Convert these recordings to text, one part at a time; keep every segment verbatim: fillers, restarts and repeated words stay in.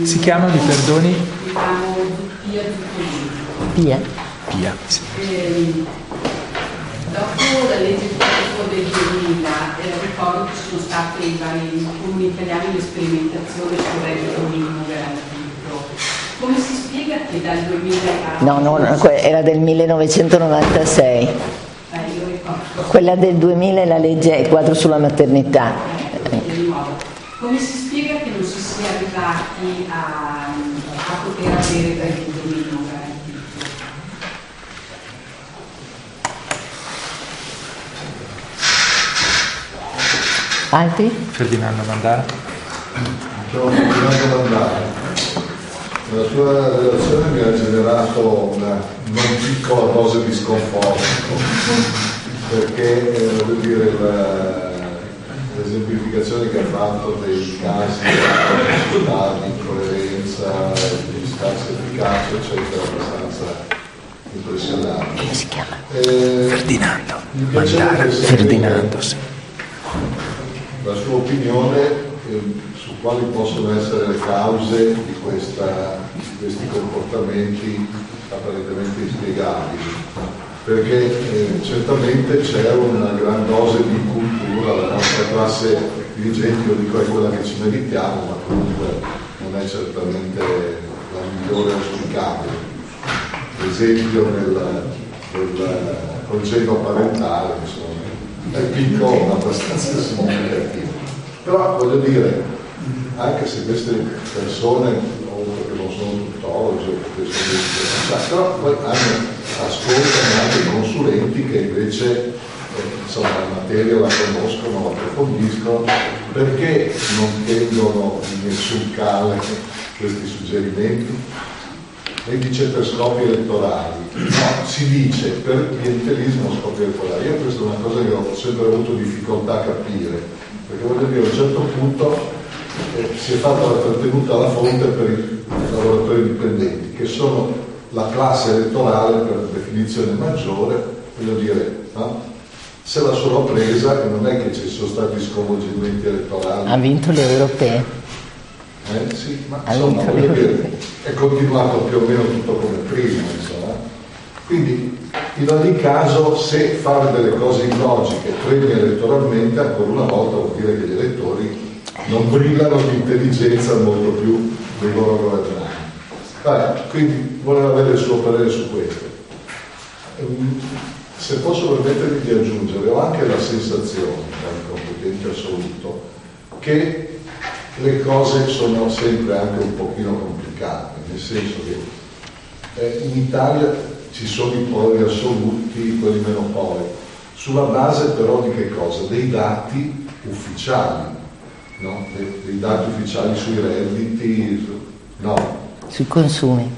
si chiama, mi perdoni? Mi chiamo Pia Zuccolini. Pia? Pia, sì. Eh, dopo la legge del duemila, eh, ricordo che sono state in vari comuni italiani l'esperimentazione sul reddito minimo garantito. Come si spiega che dal duemila a... No, no, no, era del millenovecentonovantasei. Eh, io ricordo. Quella del duemila è la legge quadro sulla maternità. Eh, di nuovo. Come si spiega che non si sia arrivati a, a poter avere il reddito minimo garantito? Altri? Ferdinando Mandara. Ciao Ferdinando Mandara. La sua relazione mi ha generato una non piccola dose di sconforto, perché eh, voglio dire la, l'esemplificazione che ha fatto dei casi di società, di incoerenza, di scarsa efficacia, eccetera, abbastanza impressionante. Come si chiama? Eh, Ferdinando Mandara. Ferdinando, sì. La sua opinione eh, su quali possono essere le cause di, questa, di questi comportamenti apparentemente inspiegabili, perché eh, certamente c'è una gran dose di cultura, la nostra classe dirigente, io dico, è quella che ci meritiamo, ma comunque non è certamente la migliore auspicabile. Per esempio nel, nel congedo parentale, insomma, è piccolo ma abbastanza significativo. Però voglio dire, anche se queste persone, oltre che non sono tuttologi, o perché sono di però poi hanno, ascoltano anche consulenti che invece eh, insomma, la materia la conoscono, la approfondiscono, perché non tendono in nessun caso questi suggerimenti? Lei dice per scopi elettorali, no, si dice per clientelismo scopi elettorali. Io questa è una cosa che ho sempre avuto difficoltà a capire, perché voglio dire, a un certo punto eh, si è fatta la trattenuta alla fonte per i lavoratori dipendenti, che sono la classe elettorale per definizione maggiore, voglio dire, no? Se la sono presa e non è che ci sono stati sconvolgimenti elettorali. Ha vinto le europee. Eh, sì, ma insomma, voglio dire, è continuato più o meno tutto come prima, insomma. Quindi in ogni caso, se fare delle cose illogiche premia elettoralmente, ancora una volta vuol dire che gli elettori non brillano di intelligenza molto più dei loro governanti. Vabbè, quindi volevo avere il suo parere su questo. Se posso permettermi di aggiungere, ho anche la sensazione, da competente assoluto, che le cose sono sempre anche un pochino complicate, nel senso che eh, in Italia ci sono i poli assoluti, quelli meno poli, sulla base però di che cosa? Dei dati ufficiali, no? Dei, dei dati ufficiali sui redditi, su, no? Sui consumi.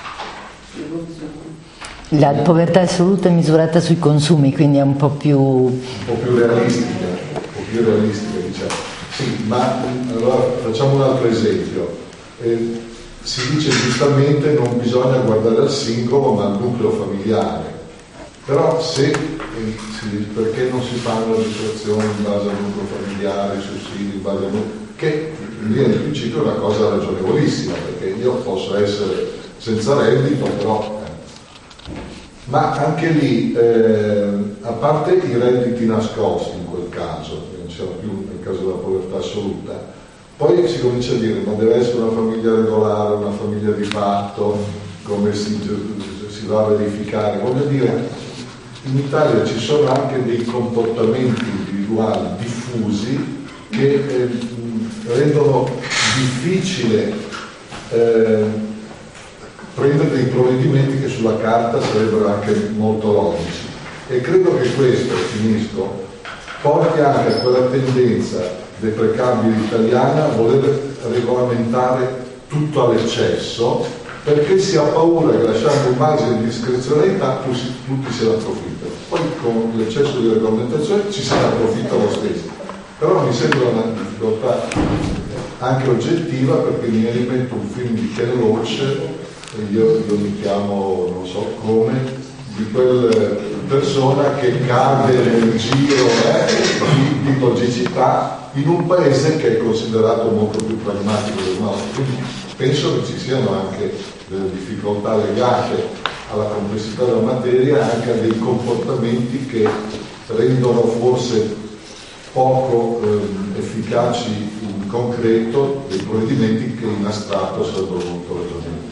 La povertà assoluta è misurata sui consumi, quindi è un po' più... un po' più realistica, un po' più realistica, diciamo. Sì, ma allora facciamo un altro esempio. Eh, si dice giustamente non bisogna guardare al singolo ma al nucleo familiare. Però se, eh, si dice, perché non si fanno le situazioni in base al nucleo familiare, i sussidi in base al nucleo, che in linea di principio è una cosa ragionevolissima, perché io posso essere senza reddito, però... Eh. Ma anche lì, eh, a parte i redditi nascosti in quel caso, siamo più nel caso della povertà assoluta, poi si comincia a dire ma deve essere una famiglia regolare, una famiglia di fatto, come si, si va a verificare. Voglio dire, in Italia ci sono anche dei comportamenti individuali diffusi che eh, rendono difficile eh, prendere dei provvedimenti che sulla carta sarebbero anche molto logici. E credo che questo, finisco, porti anche a quella tendenza deprecabile italiana a voler regolamentare tutto all'eccesso, perché si ha paura che lasciando un margine di discrezionalità tutti se ne approfittano. Poi con l'eccesso di regolamentazione ci se ne approfitta lo stesso. Però mi sembra una difficoltà anche oggettiva, perché mi viene in mente un film di Ken Loach, io, io mi chiamo non so come, di quella persona che cade nel giro eh, di, di logicità in un paese che è considerato molto più pragmatico del nostro. Quindi penso che ci siano anche delle difficoltà legate alla complessità della materia, anche a dei comportamenti che rendono forse poco eh, efficaci in concreto dei provvedimenti che in astratto sarebbero molto ragionevoli.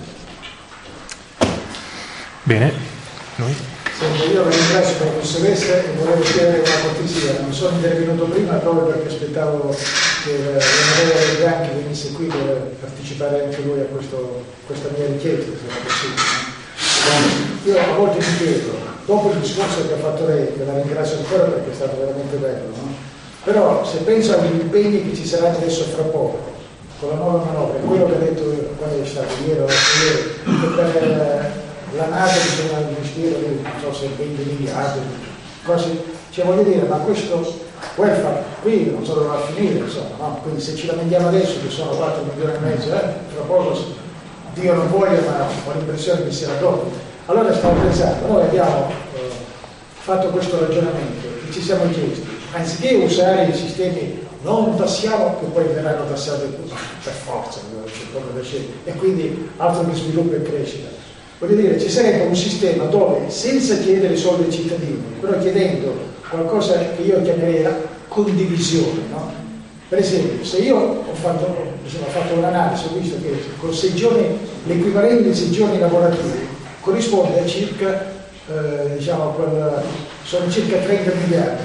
Bene, noi? Senti, io la ringrazio per la professoressa e volevo chiedere una cortesia. Non sono intervenuto prima proprio perché aspettavo che l'onorevole Bianchi venisse qui per partecipare anche lui a questo, questa mia richiesta, se era possibile. Io a volte mi chiedo, dopo il discorso che ha fatto lei, che la ringrazio ancora perché è stato veramente bello, no? Però se penso agli impegni che ci saranno adesso fra poco, con la nuova manovra, quello che ha detto quando è stato ieri, ieri che per la NATO bisogna investire, non so se venti miliardi, cose, cioè voglio dire, ma questo welfare qui non so dove va a finire, insomma, no? Quindi se ci lamentiamo adesso che sono quattro milioni e mezzo, eh, fra poco Dio non voglia, ma ho l'impressione che sia dopo. Allora stavo pensando, noi abbiamo eh, fatto questo ragionamento e ci siamo chiesti, anziché usare i sistemi non tassiamo, che poi verranno tassati per forza, e quindi altro che sviluppo e crescita. Voglio dire, ci sarebbe un sistema dove, senza chiedere soldi ai cittadini, però chiedendo qualcosa che io chiamerei la condivisione, no? Per esempio, se io ho fatto, ho fatto un'analisi, ho visto che con sei giorni, l'equivalente dei sei giorni lavorativi corrisponde a circa, eh, diciamo, quel, sono circa trenta miliardi.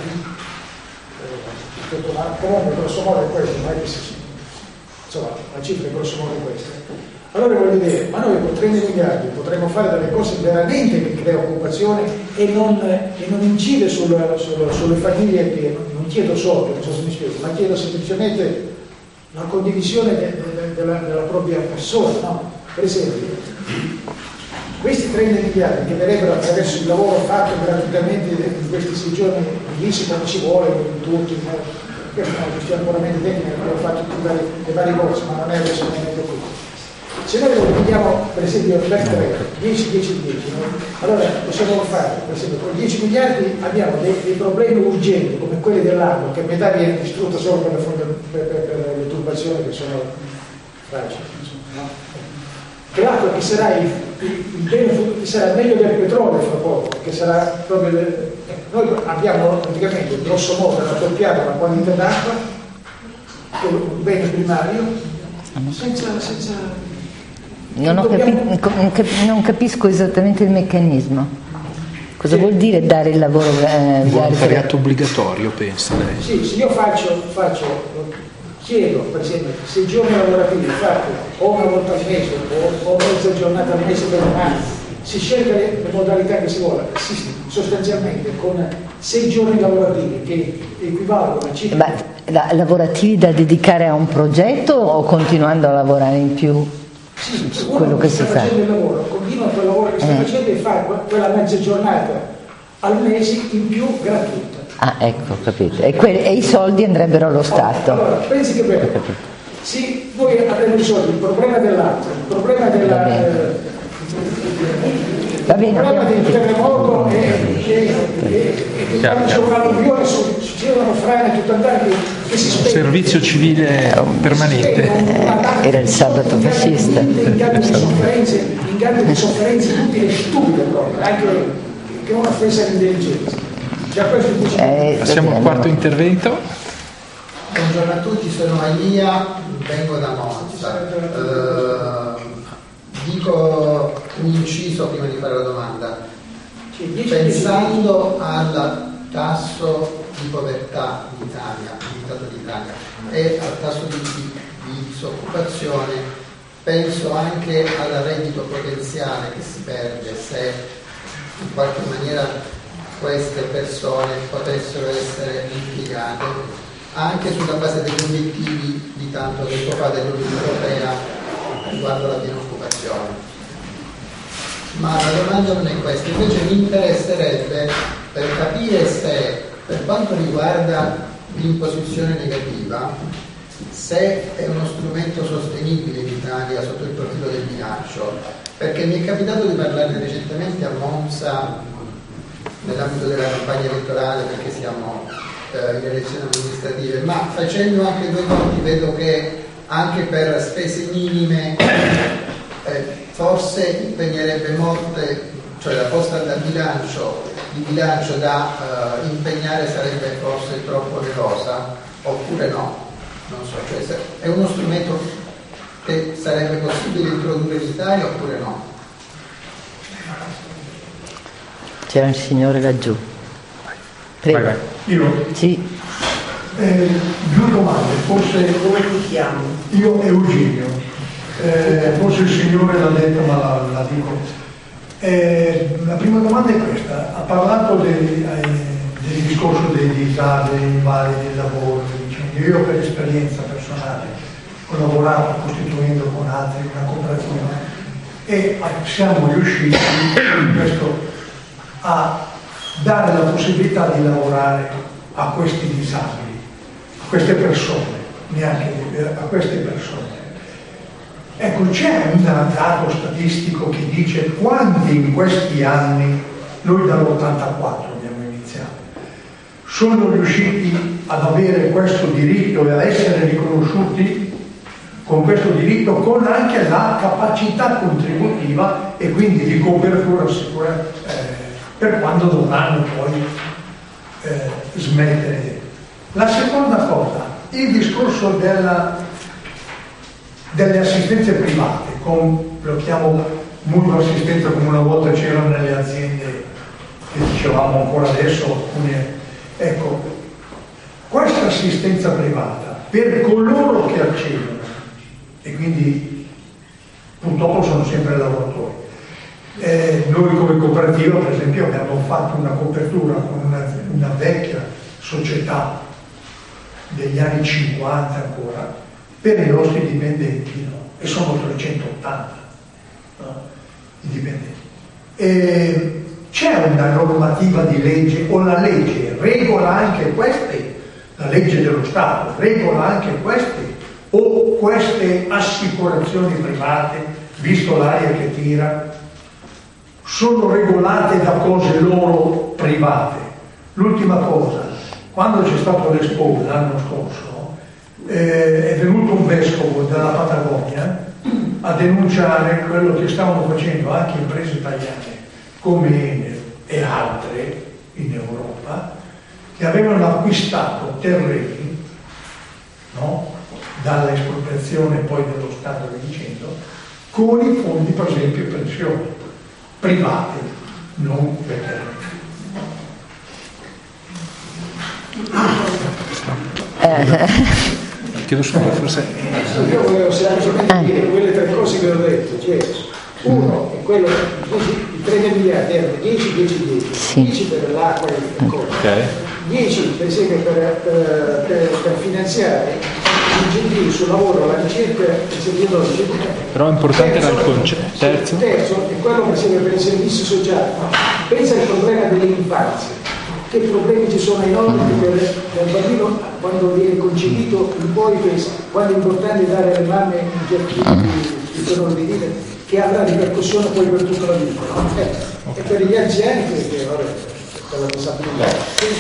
Eh, però grosso modo è questo, non è che si, insomma, la cifra è grosso modo questa. Allora voglio dire, ma noi con trenta miliardi potremmo fare delle cose veramente che creano occupazione e non, e non incide sul, sul, sulle famiglie che non chiedo soldi, non so se mi spiego, ma chiedo semplicemente la condivisione de, de, della, della propria persona, no? Per esempio, questi trenta miliardi che verrebbero attraverso il lavoro fatto gratuitamente in questi sei giorni, divisi come ci vuole, in tutti, questa è una questione puramente tecnica, abbiamo fatto tutte le, le varie cose, ma non è adesso momento qui. Se noi lo dividiamo per esempio per tre, dieci, dieci, dieci, no? Allora possiamo fare, per esempio con dieci miliardi abbiamo dei, dei problemi urgenti come quelli dell'acqua, che a metà viene distrutta solo per le, per, per, per le turbazioni che sono fragili, no? Che l'acqua che sarà il, il, il bene che sarà meglio del petrolio fra poco, che sarà proprio le, noi abbiamo praticamente grosso modo raddoppiato la quantità d'acqua, un bene primario, senza, senza Non, ho capi- non capisco esattamente il meccanismo. Cosa sì. vuol dire dare il lavoro eh, volontariato obbligatorio, pensa lei? Sì, se io faccio, faccio, chiedo per esempio sei giorni lavorativi fatti o una volta al mese o, o mezza giornata al mese per un anno, si scelga le, le modalità che si vuole, si, sostanzialmente con sei giorni lavorativi che equivalgono a circa... Ma da, lavorativi da dedicare a un progetto o continuando a lavorare in più? Sì, su quello che, che si fa. Facendo il lavoro, continua quel lavoro che sta eh. facendo e fa quella mezza giornata al mese in più gratuita. Ah, ecco, capito. E, que- e i soldi andrebbero allo Stato. Allora, pensi che bello. Sì, noi avremo risolto il problema dell'acqua, il problema della... Va bene. Eh, Va bene, il problema del terremoto e che quando c'è un'alluvione succedono frane tutto andare che, che si spengono. Servizio civile permanente. Eh, era il sabato fascista. In cambio di sofferenze, in cambio di sofferenze inutili e stupide proprio, anche che non offesa all'intelligenza. Già questo eh, Passiamo al quarto intervento. Buongiorno a tutti, sono Alia, vengo da Monza. Uh, dico un inciso prima di fare la domanda. Pensando al tasso di povertà in Italia, in Stato d'Italia, e al tasso di, di, di disoccupazione, penso anche al reddito potenziale che si perde se in qualche maniera queste persone potessero essere impiegate anche sulla base degli obiettivi di tanto tempo fa dell'Unione Europea riguardo alla piena occupazione. Ma la domanda non è questa, invece mi interesserebbe per capire se, per quanto riguarda l'imposizione negativa, se è uno strumento sostenibile in Italia sotto il profilo del bilancio, perché mi è capitato di parlarne recentemente a Monza nell'ambito della campagna elettorale, perché siamo eh, in elezioni amministrative, ma facendo anche due conti vedo che anche per spese minime eh, forse impegnerebbe molte, cioè la posta da bilancio, di bilancio da eh, impegnare sarebbe forse troppo onerosa, oppure no, non so, cioè se è uno strumento che sarebbe possibile introdurre in Italia oppure no? C'era un signore laggiù. Prego. Vai, vai. Io? Sì. Eh, due domande, forse come ti chiami? Io Eugenio, eh, forse il signore l'ha detto ma la, la dico. Eh, la prima domanda è questa, ha parlato del, eh, del discorso dei disabili, dei invalidi, del lavoro, dicendo. Io per esperienza personale ho lavorato costituendo con altri una cooperazione e siamo riusciti in questo a dare la possibilità di lavorare a questi disabili, a queste persone, neanche a queste persone. Ecco, c'è un dato statistico che dice quanti in questi anni, noi dall'ottantaquattro abbiamo iniziato, sono riusciti ad avere questo diritto e a essere riconosciuti con questo diritto, con anche la capacità contributiva e quindi di copertura sicura eh, per quando dovranno poi eh, smettere. La seconda cosa, il discorso della, delle assistenze private, con, lo chiamo mutuo assistenza come una volta c'erano nelle aziende che dicevamo ancora adesso, alcune, ecco, questa assistenza privata per coloro che accedono, e quindi purtroppo sono sempre lavoratori. Eh, noi come cooperativa per esempio abbiamo fatto una copertura con una, una vecchia società degli anni cinquanta ancora per i nostri dipendenti, no? E sono trecentottanta, no? I dipendenti. E c'è una normativa di legge, o la legge regola anche queste, la legge dello Stato regola anche queste, o queste assicurazioni private, visto l'aria che tira, sono regolate da cose loro private. L'ultima cosa, quando c'è stato l'Expo l'anno scorso, eh, è venuto un vescovo dalla Patagonia a denunciare quello che stavano facendo anche imprese italiane come Enel e altre in Europa, che avevano acquistato terreni, no? Dalla espropriazione poi dello Stato e dicendo, con i fondi per esempio pensioni private, non perché. Eh. Chiedo scusa, forse. Io volevo semplicemente dire quelle tre cose che ho detto, cioè uno è quello i tre miliardi erano dieci, dieci, dieci, sì. dieci per l'acqua e le cose, Okay. dieci per esempio per, per, per, per finanziare incentivi sul lavoro, la ricerca e il servizio. Però è importante era il concetto. Terzo? Terzo è quello per esempio per i servizi sociali. No. Pensa al problema dell'infanzia. Che problemi ci sono enormi per il bambino quando viene concepito, poi quando è importante dare alle mamme un certo di tenore di vita che avrà ripercussione poi per tutta la vita. No? Eh, okay. E per gli anziani che, che vabbè, per la disabilità.